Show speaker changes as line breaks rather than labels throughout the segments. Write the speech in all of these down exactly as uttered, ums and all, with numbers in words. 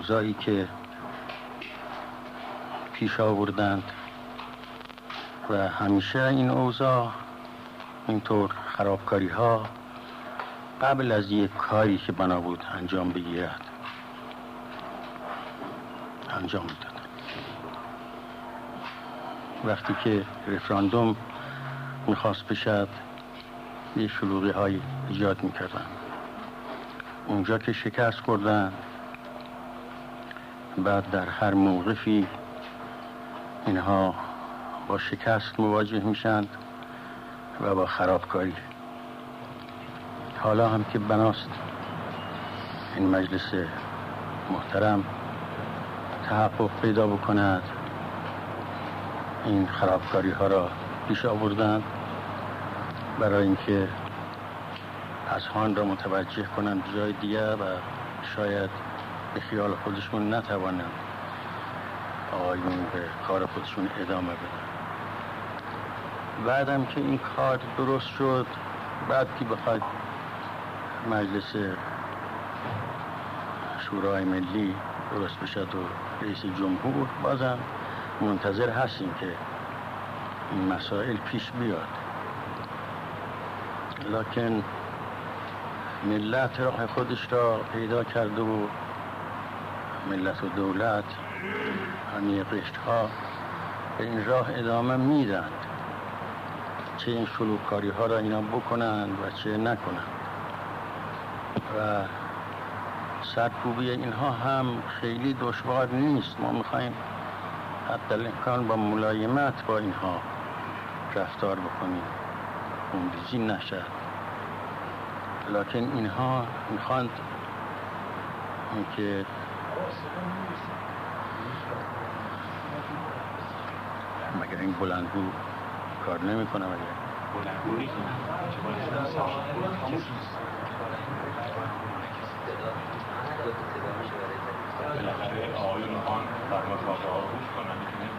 اوضاعی که پیش آوردند و همیشه این اوضاع اینطور خرابکاری ها قبل از یک کاری که بنا بود انجام بگیرد انجام میداد. وقتی که رفراندوم میخواست بشد یه شلوغی های ایجاد میکردن، اونجا که شکست خوردن بعد در هر موقفی اینها با شکست مواجه میشند و با خرابکاری. حالا هم که بناست این مجلس محترم تحقق پیدا بکند، این خرابکاری ها را پیش آوردند برای اینکه اذهان را متوجه کنند جای دیگر و شاید به خیال خودشون نتوانند آقایون به کار خودشون ادامه بدن. بعدم که این کار درست شد، بعد که بخواد مجلس شورای ملی درست بشد و رئیس جمهور، بازم منتظر هستیم که این مسائل پیش بیاد. لکن ملت راه خودش را پیدا کرده و ملت و دولت همین قشرها به این راه ادامه میدن، چه این شلوغکاری ها را اینا بکنن و چه نکنن. و سرکوبی اینها هم خیلی دشوار نیست. ما میخوایم حتی الامکان با ملایمت با اینها رفتار بکنیم، خونریزی نشد. لکن اینها میخواند اینکه مگر این بلندگو کار نمی کنم، مگر
بلندگو نیست بالاخره آقایون خان فرما تازه ها رو گوش کنن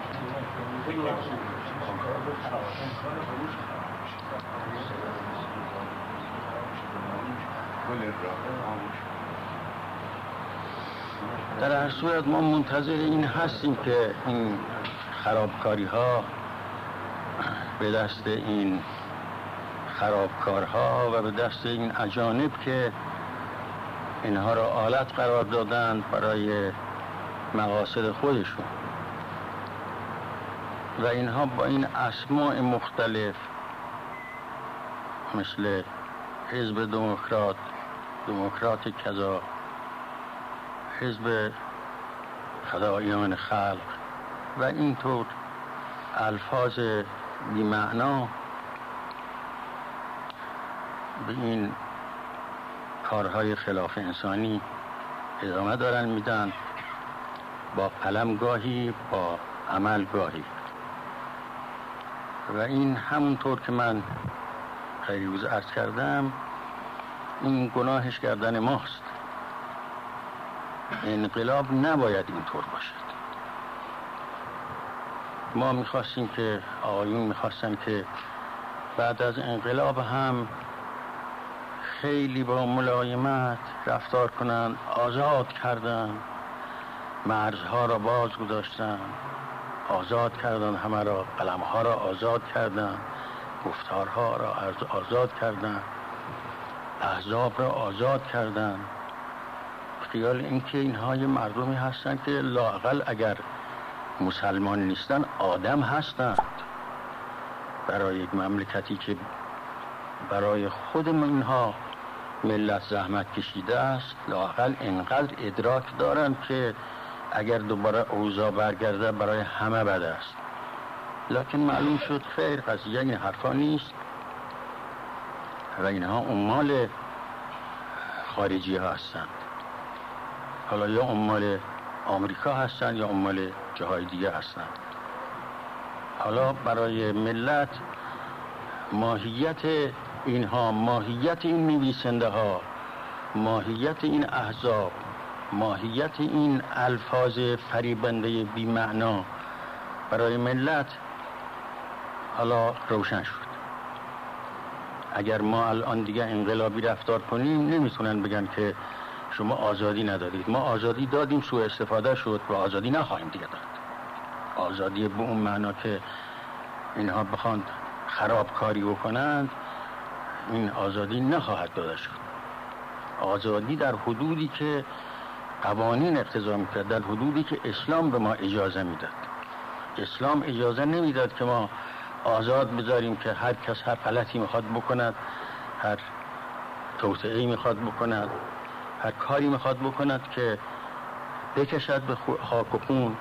در هر صورت ما منتظر این هستیم که این خرابکاری ها به دست این خرابکارها و به دست این اجانب که اینها را آلت قرار دادند برای مقاصد خودشون و اینها با این اسماء مختلف مثل حزب دموکرات، دموکرات کذا، حزب فداییان خلق و اینطور الفاظ بی‌معنا به این کارهای خلاف انسانی ادامه دارن میدن، با قلم گاهی با عمل گاهی. و این همونطور که من خیلی روز عرض کردم، این گناهش گردن ماست. انقلاب نباید اینطور باشد. ما میخواستیم که آقایون میخواستن که بعد از انقلاب هم خیلی با ملایمت رفتار کنند، آزاد کردن، مرزها را باز گذاشتن، آزاد کردن همه را، قلمها را آزاد کردن، گفتارها را آزاد کردن، احزاب را آزاد کردن. خیال اینکه اینها یه مردمی هستن که لااقل اگر مسلمان نیستن آدم هستند. برای یک مملکتی که برای خود اینها ملت زحمت کشیده است، لااقل اینقدر ادراک دارند که اگر دوباره اوضاع برگرده برای همه بد است. لکن معلوم شد خیر، قضیه این حرفا نیست و اینها عمال خارجی ها هستند. حالا یا عمال آمریکا هستند یا عمال جاهای دیگه هستند. حالا برای ملت ماهیت اینها، ماهیت این نویسنده ها، ماهیت این احزاب، ماهیت این الفاظ فریبنده بی معنا برای ملت حالا روشن شد. اگر ما الان دیگه انقلابی رفتار کنیم نمیتونن بگن که شما آزادی ندادید. ما آزادی دادیم، سوء استفاده شد و آزادی نخواهیم دیگه داد. آزادی به اون معنا که اینها بخوان خرابکاری بکنند، این آزادی نخواهد داده شد. آزادی در حدودی که قوانین اقتضا میکرد، در حدودی که اسلام به ما اجازه میداد. اسلام اجازه نمیداد که ما آزاد بذاریم که هر کس هر غلطی میخواد بکند، هر توطئه‌ای میخواد بکند، هر کاری میخواد بکند که بکشد به خاک و خون.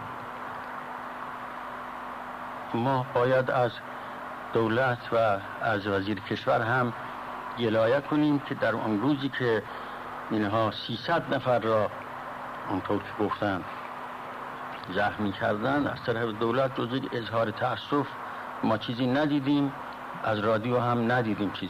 ما باید از دولت و از وزیر کشور هم گلایه کنیم که در اون روزی که اینها سیصد نفر را اونطور که گفتن زخمی کردن از طرف دولت، جز اظهار تأسف ما چیزی ندیدیم، از رادیو هم ندیدیم چیزی.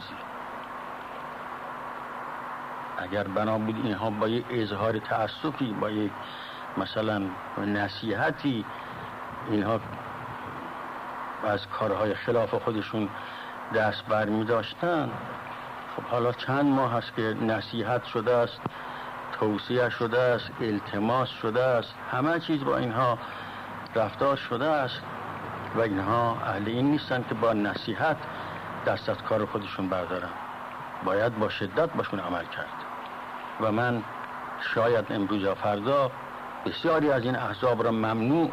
اگر بنا بود اینها با یک اظهار تأسفی، با یک مثلا نصیحتی اینها از کارهای خلاف خودشون دست بر می داشتن، خب حالا چند ماه هست که نصیحت شده است، توصیه شده است، التماس شده است، همه چیز با اینها رفتار شده است و اینها اهل این نیستن که با نصیحت دست از کار خودشون بردارن. باید با شدت باشون عمل کرد. و من شاید امروز یا فردا بسیاری از این احزاب را ممنوع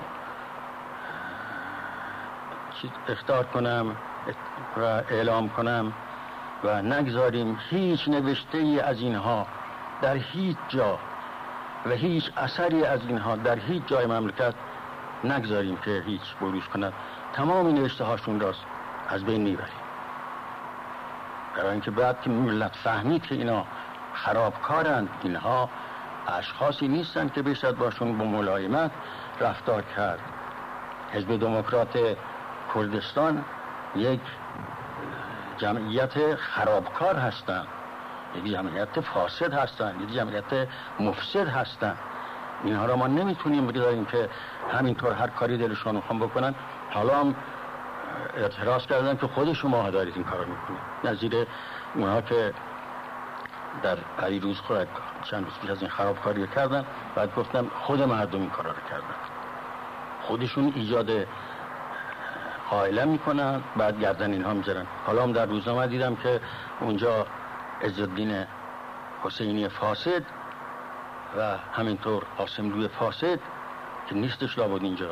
اخطار کنم و اعلام کنم و نگذاریم هیچ نوشته ای از اینها در هیچ جا و هیچ اثری از اینها در هیچ جای مملکت نگذاریم که هیچ بروز کند. تمام نوشته هاشون را از بین میبریم، برای اینکه بعد که ملت فهمید که اینا خرابکارند، اینها اشخاصی نیستن که بشد باشون با ملایمت رفتار کرد. حزب دموکرات کردستان یک جمعیت خرابکار هستند، یک جمعیت فاسد هستند، یک جمعیت مفسد هستند. اینها را ما نمیتونیم بگذاریم که همینطور هر کاری دلشون میخوان بکنن. حالا هم اعتراض کردن که خود شما دارید این کارو میکنید، نظیر اونها که در پریروز خود چند روز پیش از این خرابکاری کردن، بعد گفتم خود مردم این کارا رو کردن، خودشون ایجاد قائله میکنن، بعد گردن اینها میذارن. حالا هم در روزنامه دیدم که اونجا عزالدین حسینی فاسد و همینطور قاسملوی فاسد که نیستش لابد اینجا،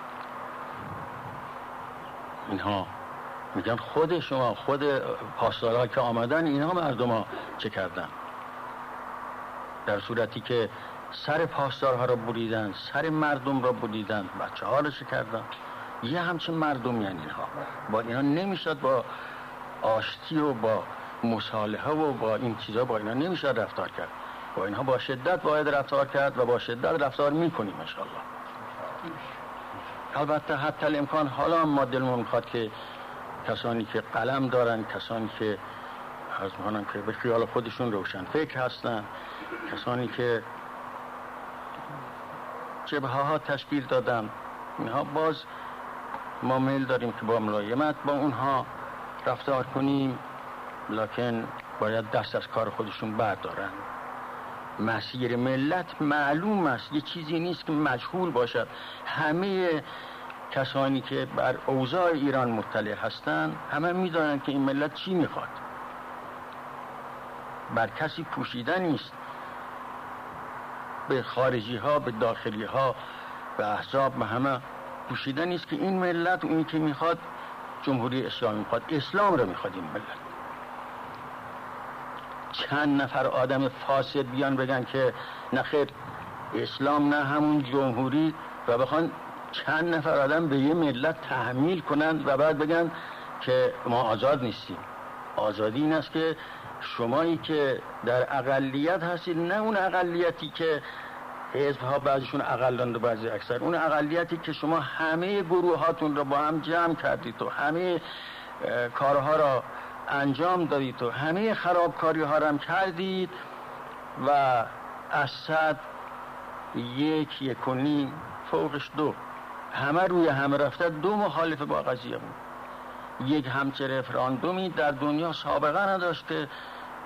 اینها میگن خود شما، خود پاسدارها که آمدن، اینها مردم ها چه کردن؟ در صورتی که سر پاسدارها را بریدن، سر مردم را بریدن، بچه ها را چه کردن؟ یه همچین مردم یعنی اینها. با اینا نمیشد با آشتی و با مصالحه و با این چیزا با اینا نمیشد رفتار کرد. با اینها با شدت باید رفتار کرد و با شدت رفتار میکنیم انشاءالله. البته حتی الامکان حالا هم ما دلمون میخواد که کسانی که قلم دارن، کسانی که از مانم که به خیال خودشون روشن فکر هستن، کسانی که جبهه ها تشکیل دادن، اینها باز ما میل داریم که با ملایمت با اونها رفتار کنیم، لکن باید دست از کار خودشون بردارن. مسیر ملت معلوم است، یه چیزی نیست که مجهول باشد. همه کسانی که بر اوضاع ایران مطلع هستند همه میدانند که این ملت چی میخواد. بر کسی پوشیدن نیست، به خارجی ها، به داخلی ها، به احزاب، به همه پوشیدن نیست که این ملت اونی که میخواد جمهوری اسلامی میخواد، اسلام رو میخواد این ملت. چند نفر آدم فاسد بیان بگن که نخیر اسلام نه همون جمهوری، و بخوان چند نفر آدم به یه ملت تحمیل کنند و بعد بگن که ما آزاد نیستیم. آزادی این است که شمایی که در اقلیت هستید، نه اون اقلیتی که حزب ها بعضیشون اقلند و بعضی اکثر، اون اقلیتی که شما همه گروهاتون رو با هم جمع کردید و همه کارها را انجام دادید و همه خرابکاری ها را هم کردید و از صد یک یک و نیم فوقش دو، همه روی همه رفته، دو مخالف با قضیه بود. یک همچه رفراندومی در دنیا سابقه نداشت که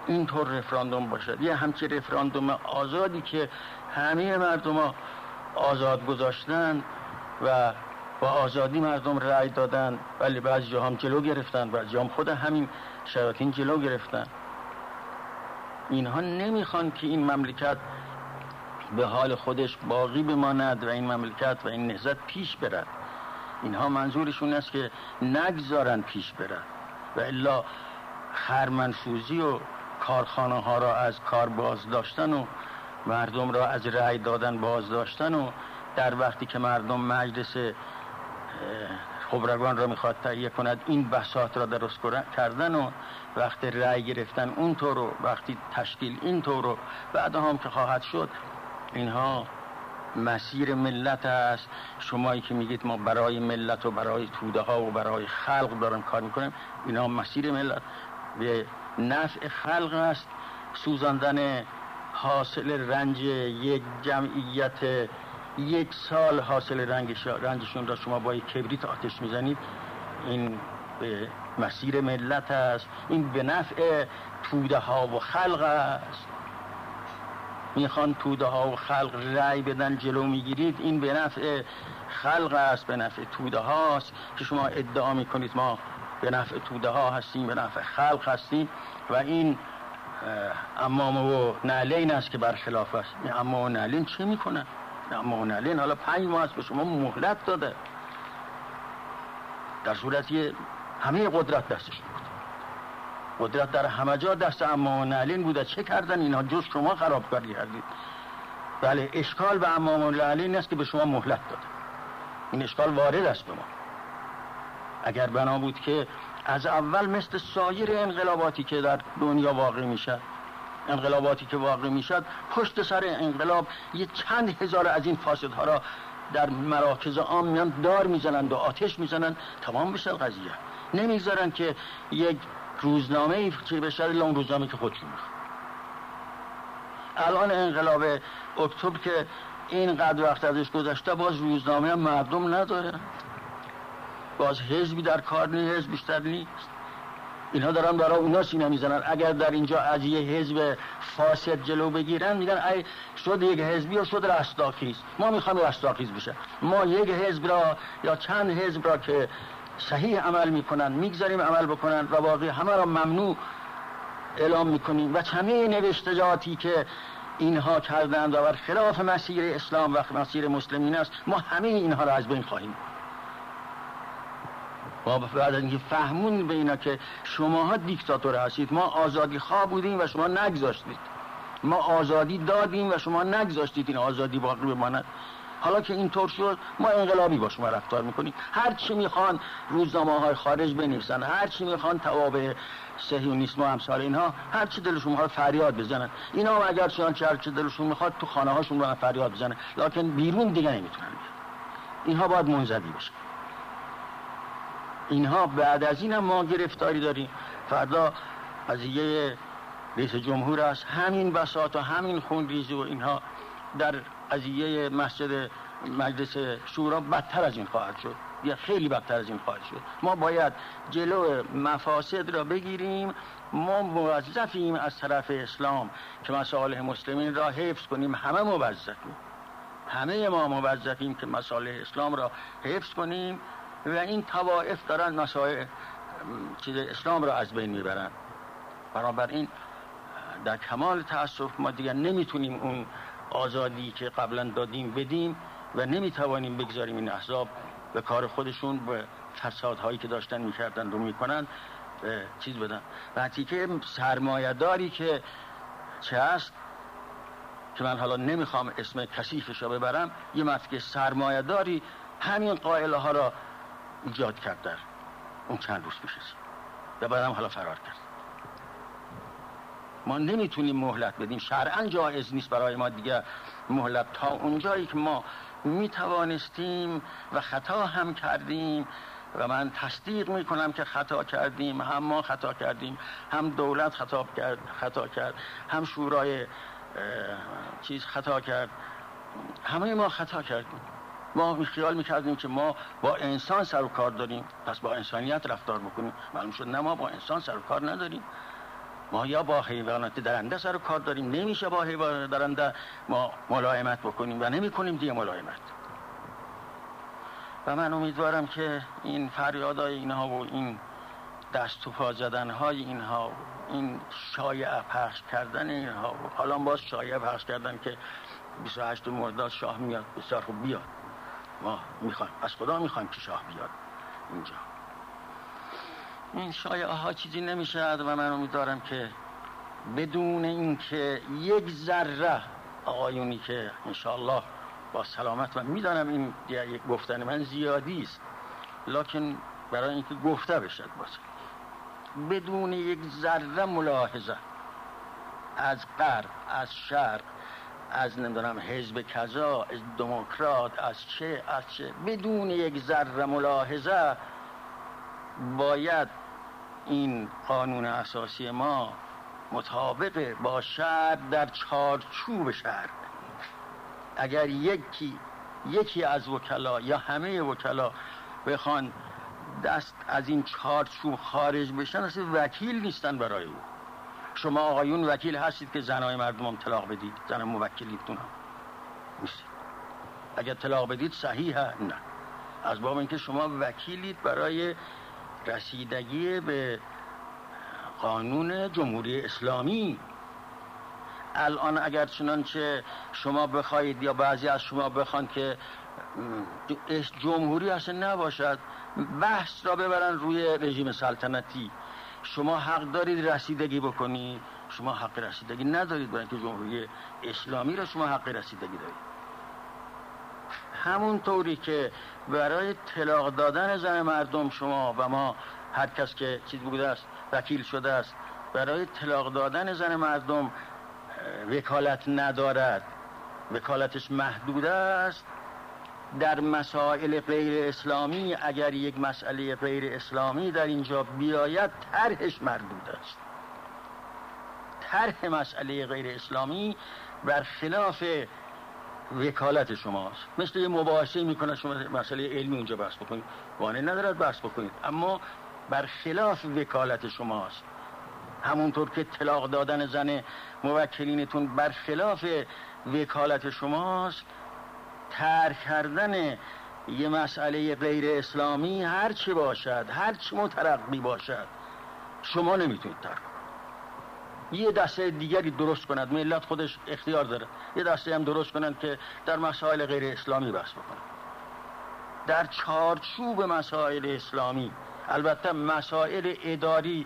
اینطور رفراندوم باشد، یه همچین رفراندوم آزادی که همه مردم آزاد گذاشتن و با آزادی مردم رأی دادن، ولی بعضی جا هم جلو گرفتن، بعضی جا هم خود همین شیاطین جلو گرفتن. اینها نمیخوان که این مملکت به حال خودش باقی بماند و این مملکت و این نهضت پیش برد. اینها منظورشون است که نگذارن پیش برد و الا خرمنسوزی و کارخانه ها را از کار باز داشتن و مردم را از رأی دادن باز داشتن و در وقتی که مردم مجلس خبرگان را میخواد تهیه کند این بساط را درست کردن و وقتی رأی گرفتن اونطور و وقتی تشکیل اینطور و بعد هم که خواهد شد. اینها مسیر ملت است. شمایی که میگید ما برای ملت و برای توده ها و برای خلق دارن کار میکنیم، اینها مسیر ملت به نفع خلق است. سوزاندن حاصل رنج یک جمعیت یک سال حاصل رنجشون را شما با یک کبریت آتش میزنید، این به مسیر ملت است. این به نفع توده ها و خلق است. میخوان توده ها و خلق رأی بدن جلو میگیرید، این به نفع خلق است، به نفع توده هاست که شما ادعا میکنید ما به نفع توده ها هستیم، به نفع خلق هستیم و این امام و نعلین است که برخلاف است. این امام و نعلین چه میکنن؟ امام و نعلین حالا پنج ماه است به شما مهلت داده، در صورتی همه قدرت دستش بود. قدرت در همه جا دست امام و نعلین بوده. چه کردن اینا جز شما خرابکاری کردید؟ بله، اشکال به امام و نعلین است که به شما مهلت داده. این اشکال وارد است به ما. اگر بنا بود که از اول مثل سایر انقلاباتی که در دنیا واقع میشد، انقلاباتی که واقع میشد پشت سر انقلاب یه چند هزار از این فاسدها را در مراکز عام میان دار میزنند و آتش میزنند، تمام بشه قضیه. نمیگذارن که یک روزنامه چه بشه، اون روزنامه که خودشون میخواد. الان انقلاب اکتبر که اینقدر وقت ازش گذشته باز روزنامه هم مردم نداره، باز حزبی در کار نیست، حزب بیشتر نیست. اینها دارن برای اونا سینه میزنن. اگر در اینجا از یه حزب فاسد جلو بگیرن میگن ای شد یک حزبی و شد رستاخیز، ما میخوایم رستاخیز بشه. ما یک حزب را یا چند حزب را که صحیح عمل میکنن میگذاریم عمل بکنن و باقی همه را ممنوع اعلام میکنیم و همه نوشتجاتی که اینها کردند و بر خلاف مسیر اسلام و مسیر مسلمین است، ما همه اینها را از بین خواهیم. ما بعد از اینکه فهمون به اینا که شماها دیکتاتور هستید، ما آزادی خواه بودیم و شما نگذاشتید، ما آزادی دادیم و شما نگذاشتید این آزادی باقی بماند. حالا که اینطور شد ما انقلابی با شما رفتار میکنیم. هر چی میخوان روزنامه های خارج بنویسن، هر چی میخوان توابع صهیونیسم و امثال اینها هر چی دلشون میخواد فریاد بزنن. اینا هم اگر چنان هر چی دلشون میخواد تو خانه هاشون رو فریاد بزنن، لکن بیرون دیگه نمیتونن. اینها باید منزوی بشن. اینها بعد از این هم ما گرفتاری داریم. فردا قضیه رئیس جمهور است، همین بساط و همین خونریزی و اینها در قضیه مسجد مجلس شورا بدتر از این خواهد شد، یا خیلی بدتر از این خواهد شد. ما باید جلو مفاسد را بگیریم. ما موظفیم از طرف اسلام که مصالح مسلمین را حفظ کنیم. همه موظفیم، همه ما موظفیم که مصالح اسلام را حفظ کنیم و این طوائف دارن مسائل چیز اسلام را از بین میبرن. بنابراین در کمال تأسف ما دیگر نمیتونیم اون آزادی که قبلا دادیم بدیم و نمیتوانیم بگذاریم این احزاب به کار خودشون به فسادهایی که داشتن میکردن رو میکنن به چیز بدن. وقتی که سرمایه داری که چه هست که من حالا نمیخوام اسم کثیفش رو ببرم، یه مسئله سرمایه داری همین قائله ها را ایجاد کرد در اون چند روز پیش و بعدم حالا فرار کرد. ما نمیتونیم مهلت بدیم، شرعاً جایز نیست برای ما دیگه مهلت تا اونجایی که ما میتوانستیم و خطا هم کردیم و من تصدیق میکنم که خطا کردیم، هم ما خطا کردیم، هم دولت خطا کرد خطا کرد هم شورای چیز خطا کرد، همه ما خطا کردیم. ما خیال میکردیم که ما با انسان سر و کار داریم، پس با انسانیت رفتار بکنیم. معلوم شد نه، ما با انسان سر و کار نداریم. ما یا با حیوانات درنده سر و کار داریم، نمیشه با حیوانات درنده ما ملایمت بکنیم و نمی کنیم دیگه ملایمت. و من امیدوارم که این فریادهای اینها و این دست و پا زدنهای اینها و این شایعه پخش کردن اینها و حالا باز شایعه پخش کردن که بیست و هشتم مرداد شاه میاد، بسیار خوب بیاد، ما میخوایم، از خدا میخوایم که شاه بیاد اینجا. این شایعه ها چیزی نمیشد و من امیدوارم که بدون اینکه یک ذره آقایونی که انشاءالله با سلامت، و میدانم این یک گفتن من زیادی است، لکن برای اینکه گفته بشد باشه، بدون یک ذره ملاحظه از غرب، از شرق، از نمیدونم حزب کذا، از دموکرات، از چه از چه بدون یک ذره ملاحظه باید این قانون اساسی ما مطابق با شرع در چارچوب شرع. اگر یکی یکی از وکلا یا همه وکلا بخوان دست از این چارچوب خارج بشن، اصلا وکیل نیستن برای او. شما آقایون وکیل هستید که زنای مردم طلاق بدید، زن موکلیتون هم نیستید. اگر طلاق بدید صحیحه؟ نه، از باب اینکه شما وکیلید برای رسیدگی به قانون جمهوری اسلامی. الان اگر چنانچه شما بخواید یا بعضی از شما بخوان که جمهوری اصلا نباشد، بحث را ببرن روی رژیم سلطنتی، شما حق دارید رسیدگی بکنید، شما حق رسیدگی ندارید، برای اینکه جمهوری اسلامی را شما حق رسیدگی دارید. همون طوری که برای طلاق دادن زن مردم شما و ما، هر کس که چیز بوده است وکیل شده است، برای طلاق دادن زن مردم وکالت ندارد، وکالتش محدود است، در مسائل غیر اسلامی اگر یک مسئله غیر اسلامی در اینجا بیاید طرحش مردود است. طرح مسئله غیر اسلامی برخلاف وکالت شماست. مثل یه مباحثه میکنه شما مسئله علمی اونجا بحث بکنید، وانه ندارد بحث بکنید، اما برخلاف وکالت شماست. همونطور که طلاق دادن زن موکلینتون برخلاف وکالت شماست، طرح کردن یه مسئله غیر اسلامی هر چی باشد، هر چی مترقی باشد، شما نمیتونید طرح کنید. یه دسته دیگری درست کند، ملت خودش اختیار داره، یه دسته هم درست کنند که در مسائل غیر اسلامی بحث بکنند، در چارچوب مسائل اسلامی. البته مسائل اداری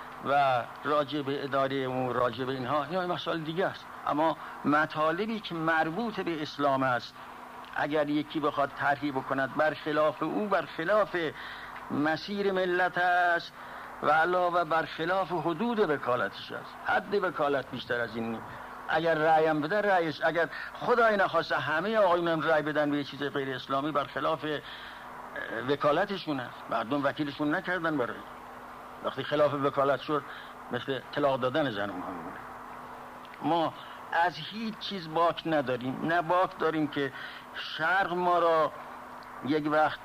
و راجع به اداره امور، راجع به اینها، اینا مسائل دیگه است، اما مطالبی که مربوط به اسلام است اگر یکی بخواد طرحی بکند برخلاف او، برخلاف مسیر ملت است و علاوه برخلاف حدود وکالتش است. حد وکالت بیشتر از این. اگر رأی هم بده رأیش، اگر خدای نخواسته همه آقایون هم رأی بدن به یه چیز غیر اسلامی، برخلاف وکالتشون است. مردم وکیلشون نکردن برای، وقتی خلاف وکالت شد مثل طلاق دادن زن اونها میمونه. ما از هیچ چیز باک نداریم، نه باک داریم که شرق ما را یک وقت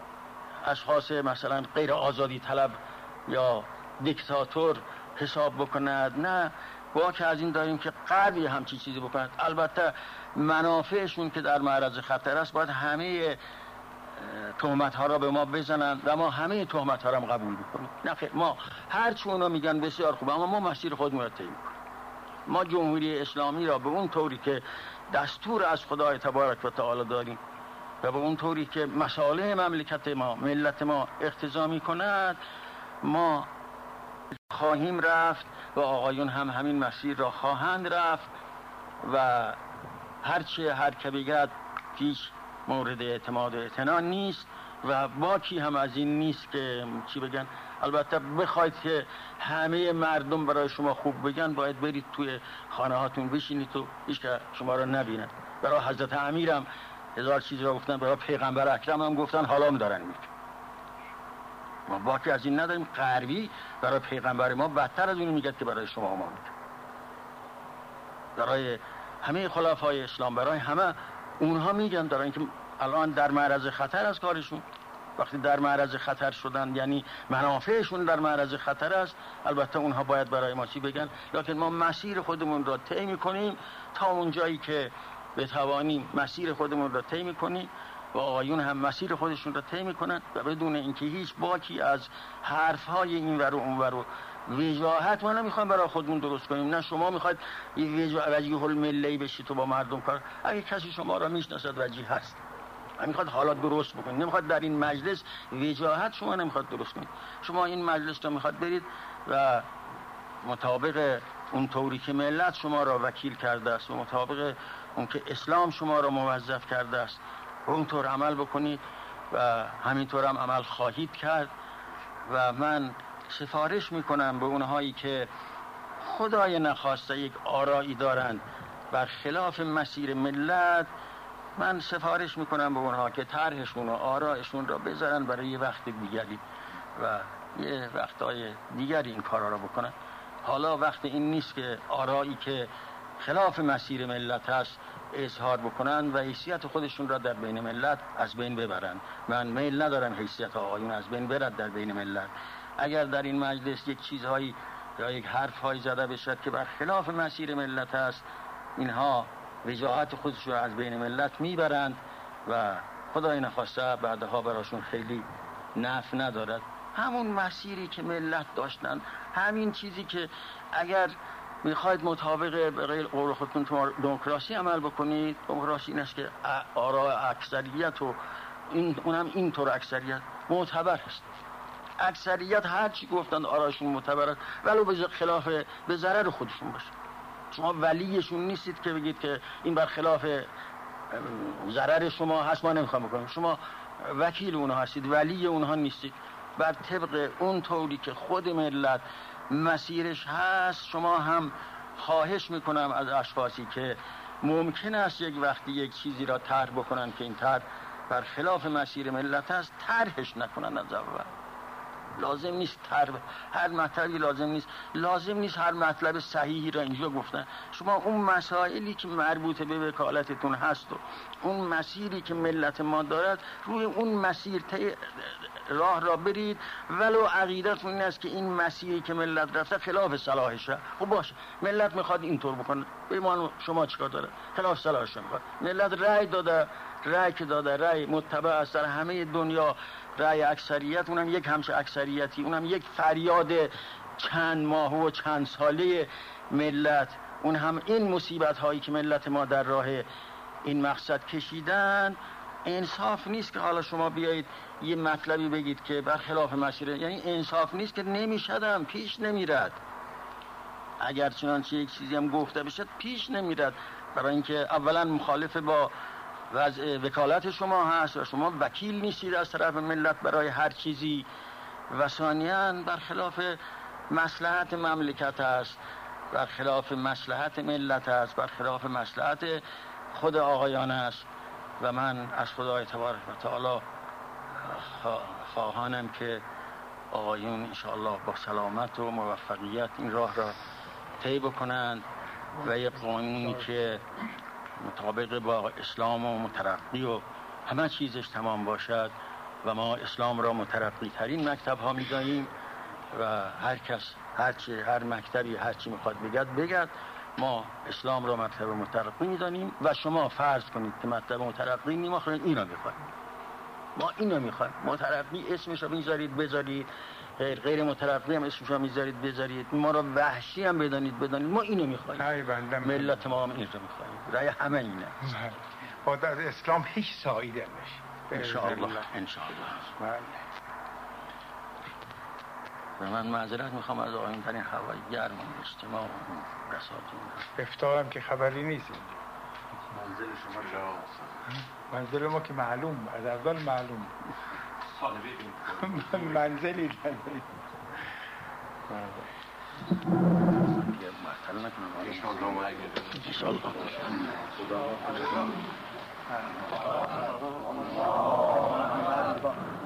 اشخاص مثلا غیر آزادی طلب یا دیکتاتور حساب بکند، نه باک از این داریم که غربی همچین چیزی بکند. البته منافعشون که در معرض خطر است، باید همه تهمت ها را به ما بزنن و ما همه تهمت ها را قبول بکنیم. نه خیر، ما هر چی اونا میگن بسیار خوبه، اما ما مسیر خودمون را طی میکنیم. ما جمهوری اسلامی را به اون طوری که دستور از خدای تبارک و تعالی داریم و به اون طوری که مصالح مملکت ما، ملت ما اقتضا میکند، ما خواهیم رفت و آقایون هم همین مسیر را خواهند رفت و هرچه هر که بگد پیش مورد اعتماد و اعتنا نیست و باکی هم از این نیست که چی بگن. البته بخواید که همه مردم برای شما خوب بگن، باید برید توی خانه هاتون بشینید و هیچ که شما را نبینن. برای حضرت امیرم هزار چیز را گفتن، برای پیغمبر اکرم هم گفتن، حالا هم دارن میگن. ما باکی از این نداریم. غربی برای پیغمبر ما بدتر از اونی میگه که برای شما ما میگه. برای همه خلفای اسلام، برای همه اونها میگن، برای اینکه الان در معرض خطر از کارشون. وقتی در معرض خطر شدن یعنی منافعشون در معرض خطر است، البته اونها باید برای ما چی بگن، لکن ما مسیر خودمون را طی می‌کنیم تا اون جایی که بتوانیم مسیر خودمون را طی می‌کنیم و آقایون هم مسیر خودشون را طی می‌کنن و بدون اینکه هیچ باکی از حرف‌های این ور و اون ور و وجاهت ما نمیخوایم برای خودمون درست کنیم. نه شما میخواید وجیه المله‌ای بشید تو با مردم کار. اگه کسی شما را میشناسد وجیه هست، میخواد حالا درست بکنید، نمیخواد در این مجلس وجاهت شما نمیخواد درست کنید. شما این مجلس رو میخواد برید و مطابق اون طوری که ملت شما را وکیل کرده است و مطابق اون که اسلام شما را موظف کرده است اونطور عمل بکنید و همینطور هم عمل خواهید کرد. و من سفارش میکنم به اونهایی که خدای نخواسته یک آرایی دارند بر خلاف مسیر ملت، من سفارش میکنم به اونها که طرحشون و آرایشون را بذارن برای یه وقت دیگری و یه وقتای دیگری این کارا را بکنن. حالا وقت این نیست که آرایی که خلاف مسیر ملت هست اظهار بکنن و حیثیت خودشون را در بین ملت از بین ببرن. من میل ندارم حیثیت آقایون از بین برد در بین ملت. اگر در این مجلس یک چیزهایی یا یک حرفهایی زده بشد که بر خلاف مسیر ملت است، اینها وجاهت خودشون را از بین ملت میبرند و خدای نخواسته بعدها براشون خیلی نفع ندارد. همون مسیری که ملت داشتن، همین چیزی که اگر میخواید مطابق به غیر قول خودتون دموکراسی عمل بکنید، دموکراسی این است که آراء اکثریت و این اونم اینطور اکثریت معتبر است. اکثریت هر چی گفتن آرایشون معتبر است ولو به خلاف به ضرر خودشون باشه. شما ولیشون نیستید که بگید که این بر خلاف ضرر شما هست ما نمیخوام بکنیم. شما وکیل اونها هستید، ولی اونها نیستید. بر طبق اون طوری که خود ملت مسیرش هست شما هم خواهش میکنم از اشخاصی که ممکن است یک وقتی یک چیزی را طرح بکنن که این طرح بر خلاف مسیر ملت هست، طرحش نکنن از اول. لازم نیست طرح هر مطلبی لازم نیست لازم نیست هر مطلب صحیحی را اینجا گفتن. شما اون مسائلی که مربوط به وکالتتون هست و اون مسیری که ملت ما دارد، روی اون مسیر راه را برید، ولو عقیدتون این است که این مسیری که ملت رفته خلاف صلاحشه. خب باشه، ملت میخواد اینطور بکنه، ببین شما چیکار داره؟ خلاف صلاحش میخواد. ملت رأی داده، رأی که داده رأی متبع است در همه دنیا، رأی اکثریت، اونم یک همچه اکثریتی، اونم یک فریاد چند ماه و چند ساله ملت، اون هم این مصیبت هایی که ملت ما در راه این مقصد کشیدن. انصاف نیست که حالا شما بیایید یه مطلبی بگید که برخلاف مسیر، یعنی انصاف نیست که نمیشدم، پیش نمیرد. اگر چنانچه یک چیزی هم گفته بشد پیش نمیرد، برای اینکه اولا مخالف با وضع وکالت شما هست و شما وکیل نیستید از طرف ملت برای هر چیزی، و ثانیاً برخلاف مصلحت مملکت است، برخلاف مصلحت ملت است، برخلاف مصلحت خود آقایان است. و من از خدای تبارک و تعالی خواهانم که آقایون انشاءالله با سلامت و موفقیت این راه را طی بکنند و یک قانونی که مطابق با اسلام و مترقی و همه چیزش تمام باشد و ما اسلام را مترقی ترین مکتب ها می دانیم و هر کس هر چی هر مکتبی هر چی میخواد بگد بگد، ما اسلام را مکتب مترقی می دانیم و شما فرض کنید که مکتب مترقی نیم، آخر اینو میخوایم، ما اینو میخوایم. مترقی اسمش رو میذارید بذارید، غیر غیر مترقی هم اسمش رو میذارید بذارید، ما را وحشی هم بدانید بدانید، ما اینو میخوایم. ملت ما هم این رو میخوایم، رای همه اینه.
با در اسلام هیچ سایده نمیشه
انشاءالله. انشاءالله. و من معذرت میخوام از آقایون در این هوای گرم اجتماع و رساتون.
افطارم که خبری نیست.
منزل شما جاست؟
منزل ما که معلوم، از اول معلوم.
سال بگیم
منزلی داریم.
معطل نکنم.
انشاءالله.
انشاءالله.
خدا.